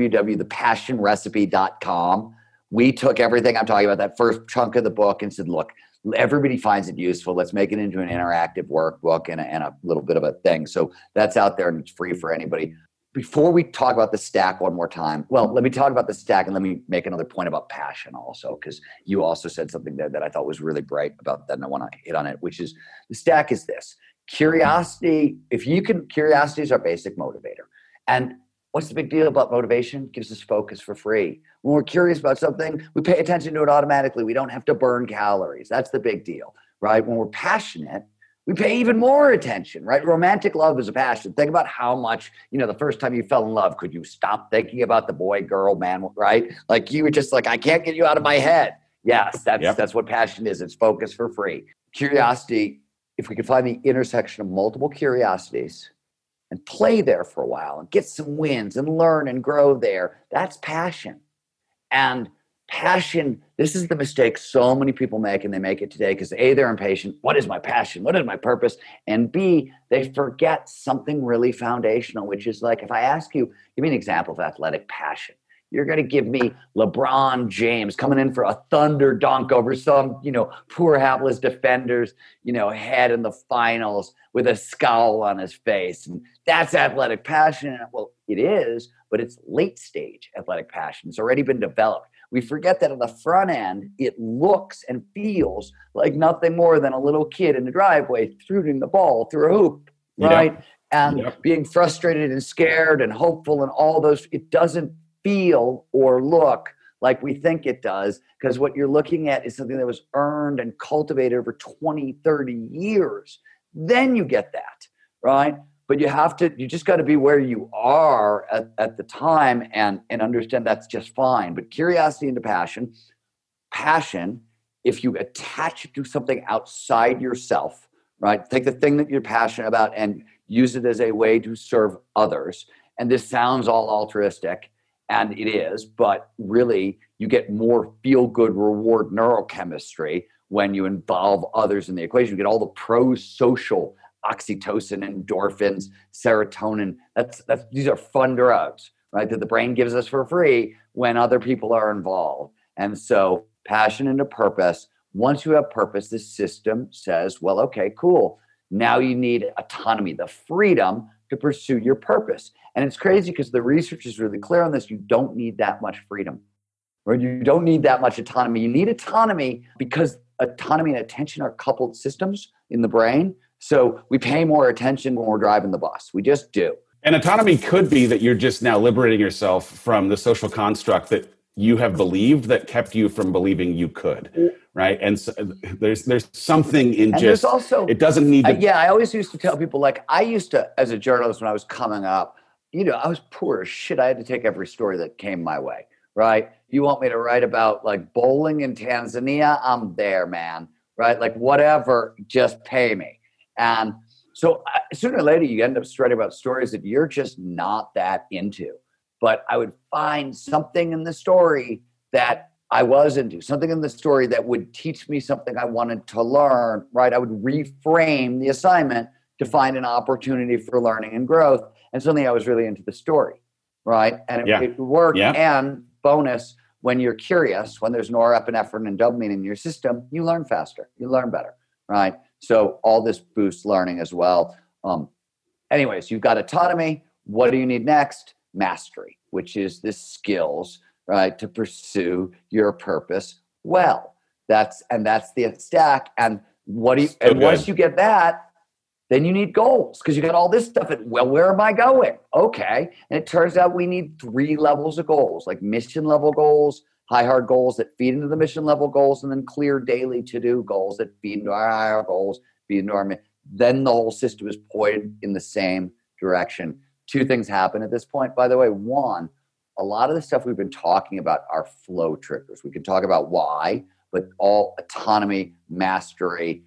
www.thepassionrecipe.com, we took everything I'm talking about, that first chunk of the book, and said, look, everybody finds it useful. Let's make it into an interactive workbook and a little bit of a thing. So that's out there and it's free for anybody. Before we talk about the stack one more time, well, let me talk about the stack and let me make another point about passion also, because you also said something there that I thought was really great about that, and I want to hit on it, which is the stack is this. Curiosity, curiosity is our basic motivator. And what's the big deal about motivation? It gives us focus for free. When we're curious about something, we pay attention to it automatically. We don't have to burn calories. That's the big deal, right? When we're passionate, we pay even more attention, right? Romantic love is a passion. Think about how much, the first time you fell in love, could you stop thinking about the boy, girl, man, right? Like you were just like, I can't get you out of my head. Yes, that's what passion is. It's focus for free. Curiosity, if we can find the intersection of multiple curiosities and play there for a while and get some wins and learn and grow there, that's passion. And passion, this is the mistake so many people make, and they make it today because A, they're impatient. What is my passion? What is my purpose? And B, they forget something really foundational, which is like, if I ask you, give me an example of athletic passion. You're going to give me LeBron James coming in for a thunder dunk over some, poor hapless defender's, head in the finals with a scowl on his face. And that's athletic passion. Well, it is, but it's late stage athletic passion. It's already been developed. We forget that on the front end, it looks and feels like nothing more than a little kid in the driveway shooting the ball through a hoop, right? And being frustrated and scared and hopeful and all those, it doesn't feel or look like we think it does, because what you're looking at is something that was earned and cultivated over 20, 30 years. Then you get that, right? But you just got to be where you are at the time and understand that's just fine. But curiosity into passion, if you attach it to something outside yourself, right? Take the thing that you're passionate about and use it as a way to serve others. And this sounds all altruistic, and it is, but really you get more feel-good reward neurochemistry when you involve others in the equation. You get all the pro-social oxytocin, endorphins, serotonin. These are fun drugs, right? That the brain gives us for free when other people are involved. And so passion into purpose. Once you have purpose, the system says, well, okay, cool. Now you need autonomy, the freedom to pursue your purpose. And it's crazy because the research is really clear on this. You don't need that much freedom, right? You don't need that much autonomy. You need autonomy because autonomy and attention are coupled systems in the brain. So we pay more attention when we're driving the bus. We just do. And autonomy could be that you're just now liberating yourself from the social construct that you have believed that kept you from believing you could, right? And so there's something in and just, also, it doesn't need to. I always used to tell people, like, I used to, as a journalist when I was coming up, I was poor as shit. I had to take every story that came my way, right? You want me to write about like bowling in Tanzania? I'm there, man, right? Like whatever, just pay me. And So sooner or later, you end up writing about stories that you're just not that into. But I would find something in the story that I was into, something in the story that would teach me something I wanted to learn, right? I would reframe the assignment to find an opportunity for learning and growth. And suddenly I was really into the story, right? And it worked. Yeah. And bonus, when you're curious, when there's norepinephrine and dopamine in your system, you learn faster, you learn better, right? So all this boosts learning as well. Anyways, you've got autonomy. What do you need next? Mastery, which is the skills, right, to pursue your purpose well. That's the stack. And once you get that, then you need goals, because you got all this stuff. Well, where am I going? Okay. And it turns out we need 3 levels of goals, like mission level goals, high hard goals that feed into the mission level goals, and then clear daily to-do goals that feed into our higher goals, feed into our, then the whole system is pointed in the same direction. 2 things happen at this point, by the way. 1, a lot of the stuff we've been talking about are flow triggers. We can talk about why, but all autonomy, mastery,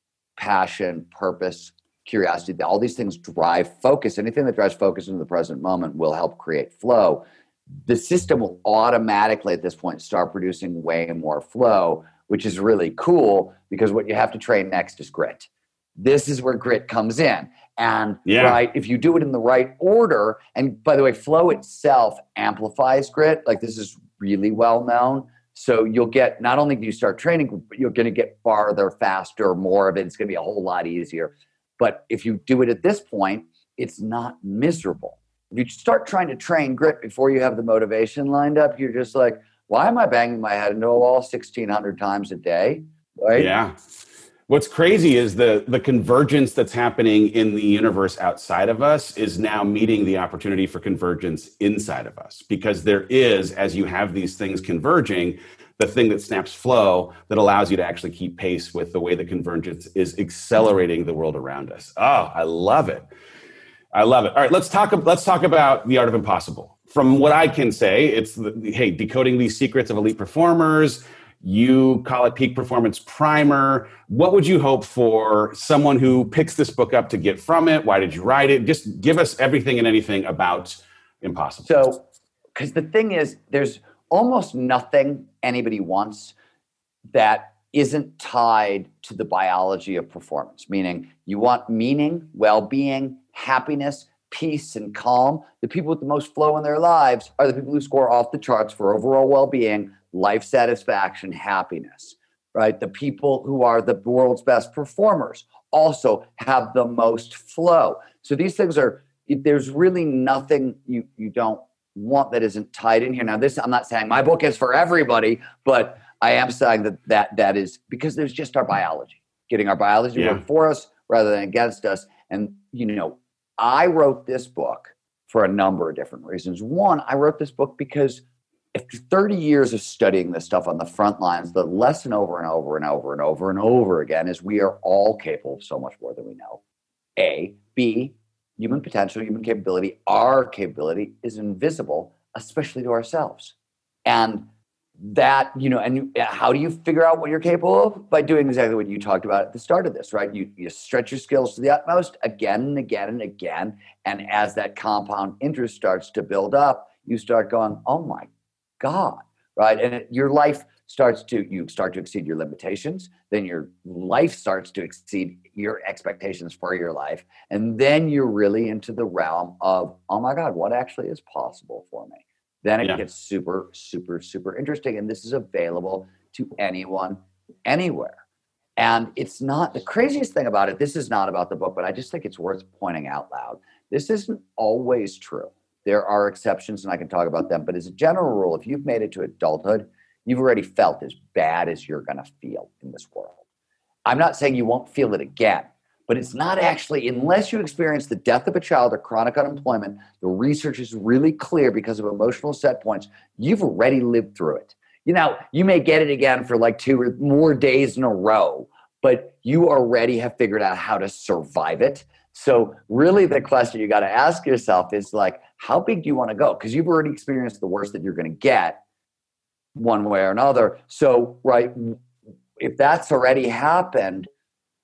passion, purpose, curiosity, all these things drive focus. Anything that drives focus into the present moment will help create flow. The system will automatically at this point start producing way more flow, which is really cool, because what you have to train next is grit. This is where grit comes in. And right, if you do it in the right order, and by the way, flow itself amplifies grit. Like, this is really well known. So you'll get, not only do you start training, but you're going to get farther, faster, more of it. It's going to be a whole lot easier. But if you do it at this point, it's not miserable. If you start trying to train grit before you have the motivation lined up, you're just like, why am I banging my head into a wall 1,600 times a day? Right? Yeah. What's crazy is the convergence that's happening in the universe outside of us is now meeting the opportunity for convergence inside of us. Because there is, as you have these things converging, the thing that snaps flow that allows you to actually keep pace with the way the convergence is accelerating the world around us. Oh, I love it. I love it. All right, let's talk about The Art of Impossible. From what I can say, it's decoding these secrets of elite performers. You call it Peak Performance Primer. What would you hope for someone who picks this book up to get from it? Why did you write it? Just give us everything and anything about Impossible. So, because the thing is, there's almost nothing anybody wants that isn't tied to the biology of performance, meaning you want meaning, well-being, happiness, peace, and calm. The people with the most flow in their lives are the people who score off the charts for overall well-being, life satisfaction, happiness, right? The people who are the world's best performers also have the most flow. So these things are, there's really nothing you don't want that isn't tied in here. Now, this, I'm not saying my book is for everybody, but I am saying that is because there's just our biology, getting our biology to work for us rather than against us. And, I wrote this book for a number of different reasons. 1, I wrote this book because after 30 years of studying this stuff on the front lines, the lesson over and over and over and over and over again is we are all capable of so much more than we know. A. B, human potential, human capability, our capability is invisible, especially to ourselves. And that, and how do you figure out what you're capable of? By doing exactly what you talked about at the start of this, right? You stretch your skills to the utmost again and again and again. And as that compound interest starts to build up, you start going, oh my God, right? And your life you start to exceed your limitations. Then your life starts to exceed your expectations for your life. And then you're really into the realm of, oh my God, what actually is possible for me? Then it gets super, super, super interesting. And this is available to anyone, anywhere. And it's not, the craziest thing about it, this is not about the book, but I just think it's worth pointing out loud. This isn't always true. There are exceptions, and I can talk about them. But as a general rule, if you've made it to adulthood, you've already felt as bad as you're going to feel in this world. I'm not saying you won't feel it again. But it's not actually, unless you experience the death of a child or chronic unemployment, the research is really clear because of emotional set points. You've already lived through it. You may get it again for like 2 or more days in a row, but you already have figured out how to survive it. So really the question you got to ask yourself is like, how big do you want to go? Because you've already experienced the worst that you're going to get one way or another. So, right, if that's already happened,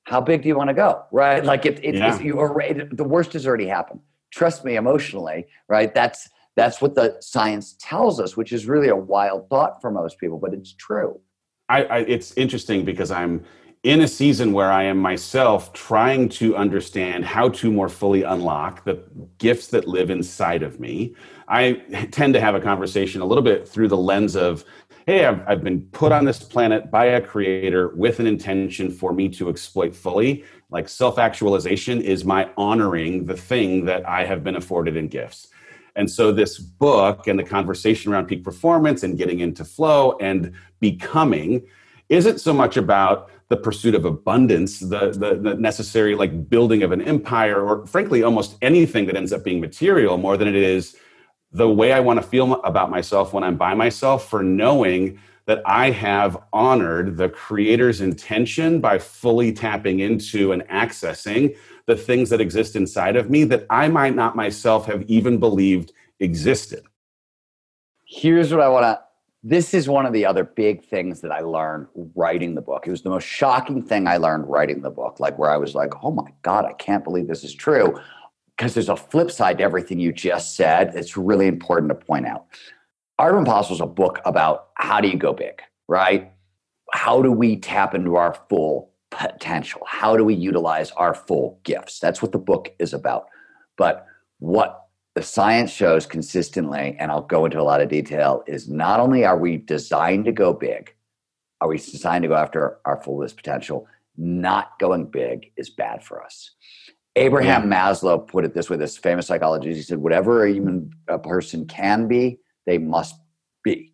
how big do you want to go? Right? Like Yeah. the worst has already happened. Trust me, emotionally, right? That's what the science tells us, which is really a wild thought for most people, but it's true. It's interesting because I'm in a season where I am myself trying to understand how to more fully unlock the gifts that live inside of me. I tend to have a conversation a little bit through the lens of, hey, I've been put on this planet by a creator with an intention for me to exploit fully. Like self-actualization is my honoring the thing that I have been afforded in gifts. And so this book and the conversation around peak performance and getting into flow and becoming isn't so much about the pursuit of abundance, the necessary like building of an empire, or frankly, almost anything that ends up being material, more than it is the way I want to feel about myself when I'm by myself, for knowing that I have honored the creator's intention by fully tapping into and accessing the things that exist inside of me that I might not myself have even believed existed. Here's what this is one of the other big things that I learned writing the book. It was the most shocking thing I learned writing the book, like where I was like, oh my God, I can't believe this is true. Because there's a flip side to everything you just said. It's really important to point out. Art of Impossible is a book about how do you go big, right? How do we tap into our full potential? How do we utilize our full gifts? That's what the book is about. But what the science shows consistently, and I'll go into a lot of detail, is not only are we designed to go big, are we designed to go after our fullest potential, not going big is bad for us. Abraham Maslow put it this way, this famous psychologist. He said, whatever a person can be, they must be.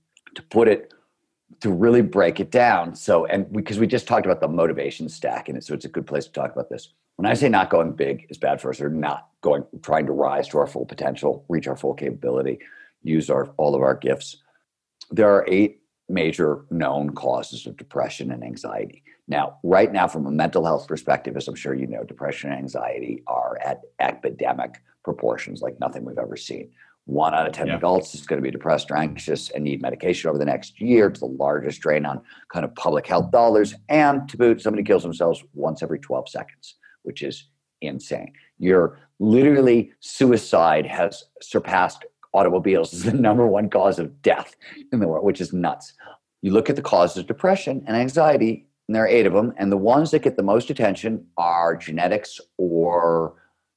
To really break it down. So, and because we just talked about the motivation stack in it, so it's a good place to talk about this. When I say not going big is bad for us, or not trying to rise to our full potential, reach our full capability, use all of our gifts, there are 8 major known causes of depression and anxiety. Now, right now, from a mental health perspective, as I'm sure you know, depression and anxiety are at epidemic proportions like nothing we've ever seen. 1 out of 10 adults is going to be depressed or anxious and need medication over the next year. It's the largest drain on kind of public health dollars. And to boot, somebody kills themselves once every 12 seconds, which is insane. Suicide has surpassed automobiles as the number 1 cause of death in the world, which is nuts. You look at the causes of depression and anxiety, and there are 8 of them. And the ones that get the most attention are genetics or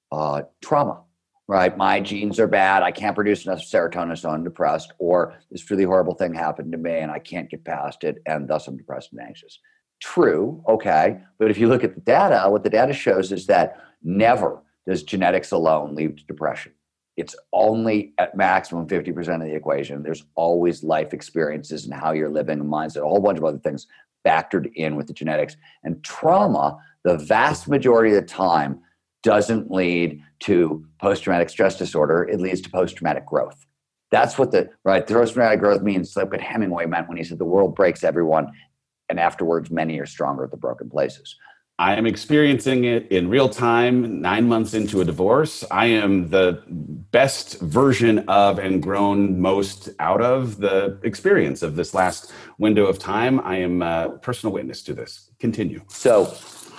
trauma. Right, my genes are bad. I can't produce enough serotonin, so I'm depressed. Or this really horrible thing happened to me and I can't get past it, and thus I'm depressed and anxious. True, okay. But if you look at the data, what the data shows is that never does genetics alone lead to depression. It's only at maximum 50% of the equation. There's always life experiences and how you're living, mindset, a whole bunch of other things factored in with the genetics. And trauma, the vast majority of the time, doesn't lead to post-traumatic stress disorder. It leads to post-traumatic growth. That's what the post-traumatic growth means. Like what Hemingway meant when he said the world breaks everyone, and afterwards many are stronger at the broken places. I am experiencing it in real time, 9 months into a divorce. I am the best version of and grown most out of the experience of this last window of time. I am a personal witness to this. Continue. So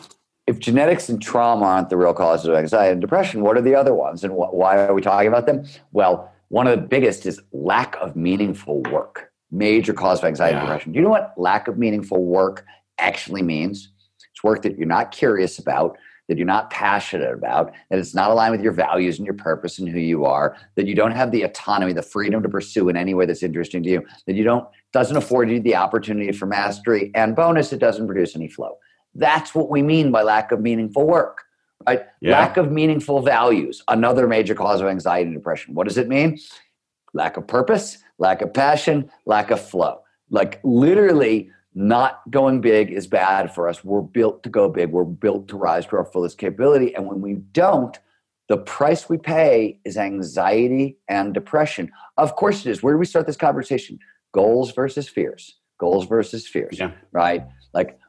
if genetics and trauma aren't the real causes of anxiety and depression, what are the other ones? And why are we talking about them? Well, one of the biggest is lack of meaningful work. Major cause of anxiety and depression. Do you know what lack of meaningful work actually means? It's work that you're not curious about, that you're not passionate about, that it's not aligned with your values and your purpose and who you are, that you don't have the autonomy, the freedom to pursue in any way that's interesting to you, that doesn't afford you the opportunity for mastery, and bonus, it doesn't produce any flow. That's what we mean by lack of meaningful work, right? Yeah. Lack of meaningful values, another major cause of anxiety and depression. What does it mean? Lack of purpose, lack of passion, lack of flow. Like literally not going big is bad for us. We're built to go big. We're built to rise to our fullest capability. And when we don't, the price we pay is anxiety and depression. Of course it is. Where do we start this conversation? Goals versus fears. Goals versus fears, right? Like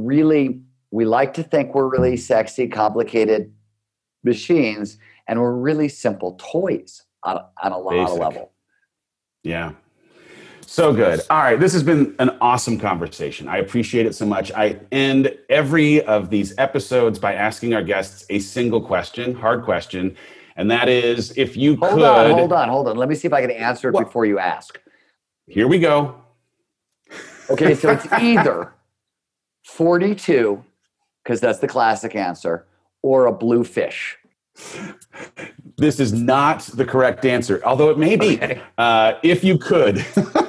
we like to think we're really sexy, complicated machines, and we're really simple toys on a lot of level. Yeah. So good. All right. This has been an awesome conversation. I appreciate it so much. I end every of these episodes by asking our guests a single question, hard question. And that is, if you could... Hold on. Let me see if I can answer it before you ask. Here we go. Okay, so it's either 42, because that's the classic answer, or a blue fish. This is not the correct answer, although it may be. Okay. If you could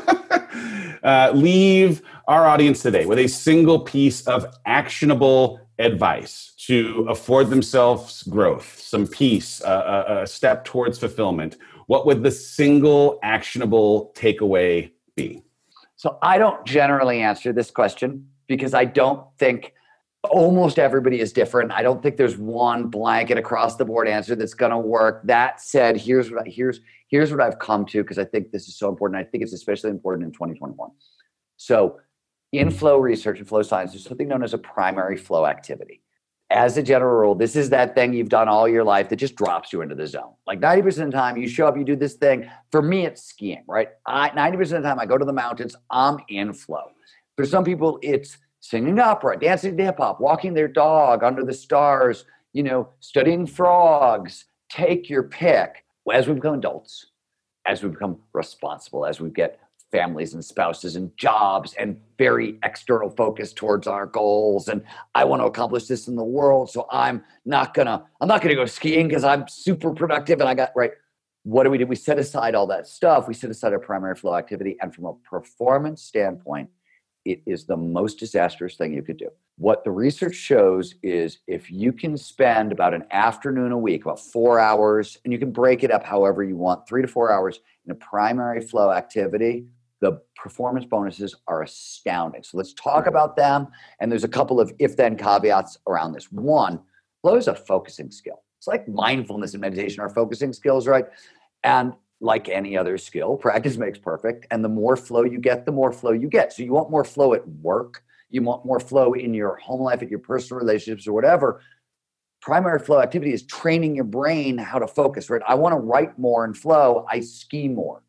leave our audience today with a single piece of actionable advice to afford themselves growth, some peace, a step towards fulfillment, what would the single actionable takeaway be? So I don't generally answer this question because I don't think almost everybody is different. I don't think there's one blanket across the board answer that's going to work. That said, here's what I've come to, because I think this is so important. I think it's especially important in 2021. So in flow research and flow science, there's something known as a primary flow activity. As a general rule, this is that thing you've done all your life that just drops you into the zone. Like 90% of the time you show up, you do this thing. For me, it's skiing, right? 90% of the time I go to the mountains, I'm in flow. For some people, it's singing opera, dancing to hip hop, walking their dog under the stars, studying frogs, take your pick. As we become adults, as we become responsible, as we get families and spouses and jobs and very external focus towards our goals. And I want to accomplish this in the world. So I'm not gonna go skiing because I'm super productive and I got right. What do? We set aside all that stuff. We set aside our primary flow activity. And from a performance standpoint, it is the most disastrous thing you could do. What the research shows is if you can spend about an afternoon a week, about 4 hours, and you can break it up however you want, 3 to 4 hours in a primary flow activity, the performance bonuses are astounding. So let's talk about them. And there's a couple of if-then caveats around this. One, flow is a focusing skill. It's like mindfulness and meditation are focusing skills, right? And like any other skill, practice makes perfect. And the more flow you get, the more flow you get. So you want more flow at work. You want more flow in your home life, at your personal relationships or whatever. Primary flow activity is training your brain how to focus, right? I want to write more in flow. I ski more.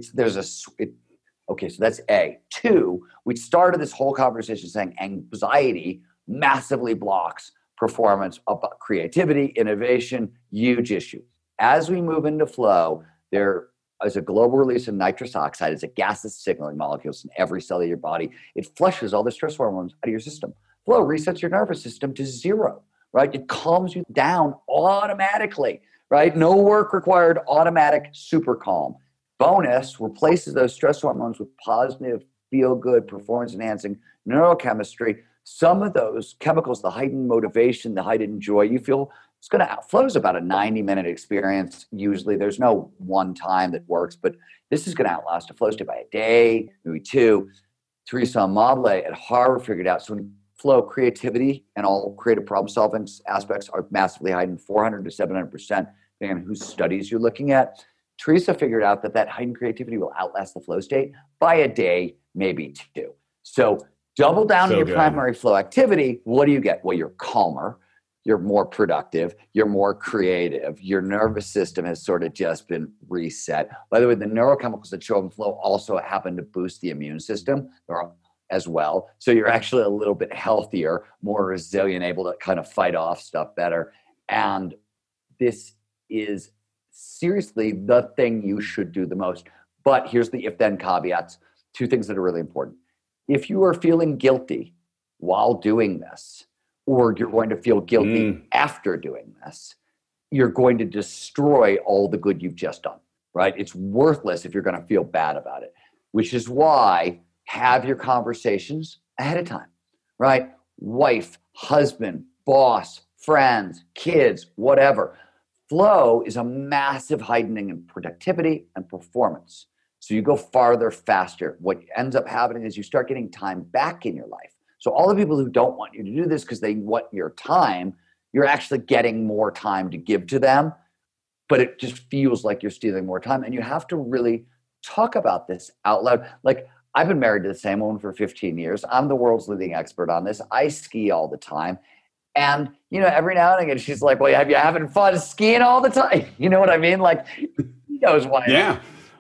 Okay, so that's A. 2, we started this whole conversation saying anxiety massively blocks performance, creativity, innovation, huge issue. As we move into flow, there is a global release of nitrous oxide. It's a gaseous signaling molecules in every cell of your body. It flushes all the stress hormones out of your system. Flow resets your nervous system to 0, right? It calms you down automatically, right? No work required, automatic, super calm. Bonus replaces those stress hormones with positive, feel-good, performance-enhancing neurochemistry. Some of those chemicals, the heightened motivation, the heightened joy you feel, it's going to flow is about a 90-minute experience. Usually there's no one time that works, but this is going to outlast a flow state by a day, maybe 2. Teresa Amabile at Harvard figured out, so in flow, creativity and all creative problem-solving aspects are massively heightened, 400 to 700%, depending on whose studies you're looking at. Teresa figured out that heightened creativity will outlast the flow state by a day, maybe 2. So double down on your primary flow activity. What do you get? Well, you're calmer. You're more productive. You're more creative. Your nervous system has sort of just been reset. By the way, the neurochemicals that show up in flow also happen to boost the immune system as well. So you're actually a little bit healthier, more resilient, able to kind of fight off stuff better. And this is seriously the thing you should do the most. But here's the if-then caveats. 2 things that are really important. If you are feeling guilty while doing this, or you're going to feel guilty after doing this, you're going to destroy all the good you've just done, right? It's worthless if you're going to feel bad about it, which is why have your conversations ahead of time, right? Wife, husband, boss, friends, kids, whatever. Flow is a massive heightening in productivity and performance. So you go farther, faster. What ends up happening is you start getting time back in your life. So all the people who don't want you to do this because they want your time, you're actually getting more time to give to them, but it just feels like you're stealing more time. And you have to really talk about this out loud. Like, I've been married to the same woman for 15 years. I'm the world's leading expert on this. I ski all the time. And, every now and again, she's like, well, have you having fun skiing all the time? You know what I mean? Like, he knows why. Yeah.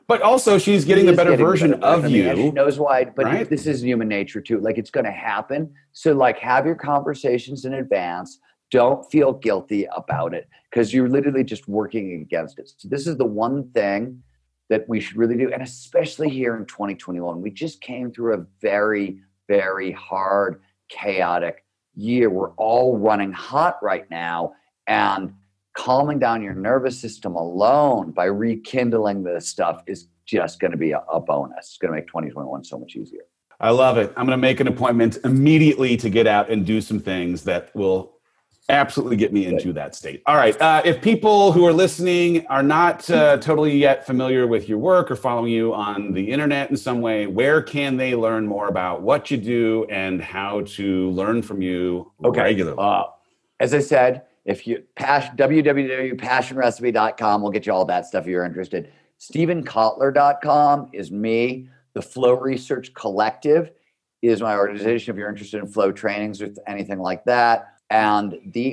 But also, she's getting the better version of you. And she knows why, but right? This is human nature too. Like, it's going to happen. So, like, have your conversations in advance. Don't feel guilty about it because you're literally just working against it. So this is the one thing that we should really do. And especially here in 2021, we just came through a very, very hard, chaotic year. We're all running hot right now, and calming down your nervous system alone by rekindling this stuff is just going to be a bonus. It's going to make 2021 so much easier. I love it. I'm going to make an appointment immediately to get out and do some things that will absolutely get me into that state. All right. If people who are listening are not totally yet familiar with your work or following you on the internet in some way, where can they learn more about what you do and how to learn from you regularly? As I said, if you www.passionrecipe.com will get you all that stuff if you're interested. StephenKotler.com is me. The Flow Research Collective is my organization if you're interested in flow trainings or anything like that. And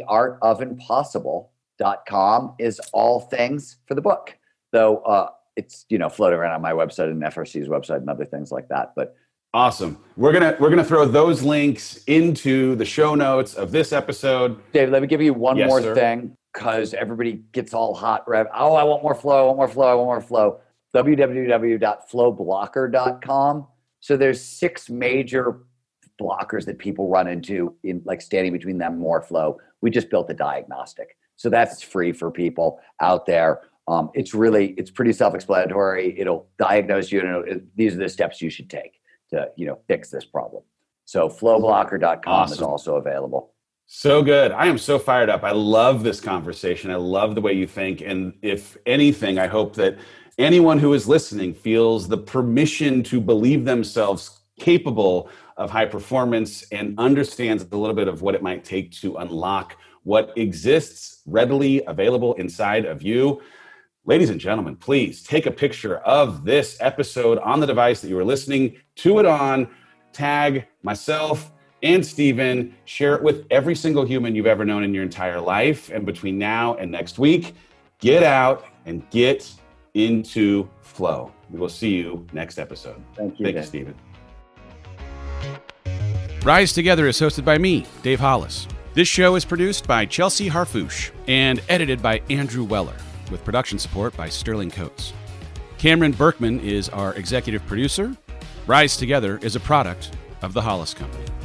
theartofimpossible.com is all things for the book. Though it's, floating around on my website and FRC's website and other things like that. But awesome. We're gonna throw those links into the show notes of this episode. Dave, let me give you one more thing, because everybody gets all hot. Oh, I want more flow. I want more flow. I want more flow. www.flowblocker.com. So there's 6 major blockers that people run into in, like, standing between them and more flow. We just built a diagnostic. So that's free for people out there. It's pretty self-explanatory. It'll diagnose you, and these are the steps you should take to, fix this problem. So flowblocker.com is also available. So good. I am so fired up. I love this conversation. I love the way you think. And if anything, I hope that anyone who is listening feels the permission to believe themselves capable of high performance and understands a little bit of what it might take to unlock what exists readily available inside of you. Ladies and gentlemen, please take a picture of this episode on the device that you are listening to it on, tag myself and Stephen, share it with every single human you've ever known in your entire life. And between now and next week, get out and get into flow. We will see you next episode. Thank you, Stephen. Rise Together is hosted by me, Dave Hollis. This show is produced by Chelsea Harfouche and edited by Andrew Weller, with production support by Sterling Coates. Cameron Berkman is our executive producer. Rise Together is a product of the Hollis Company.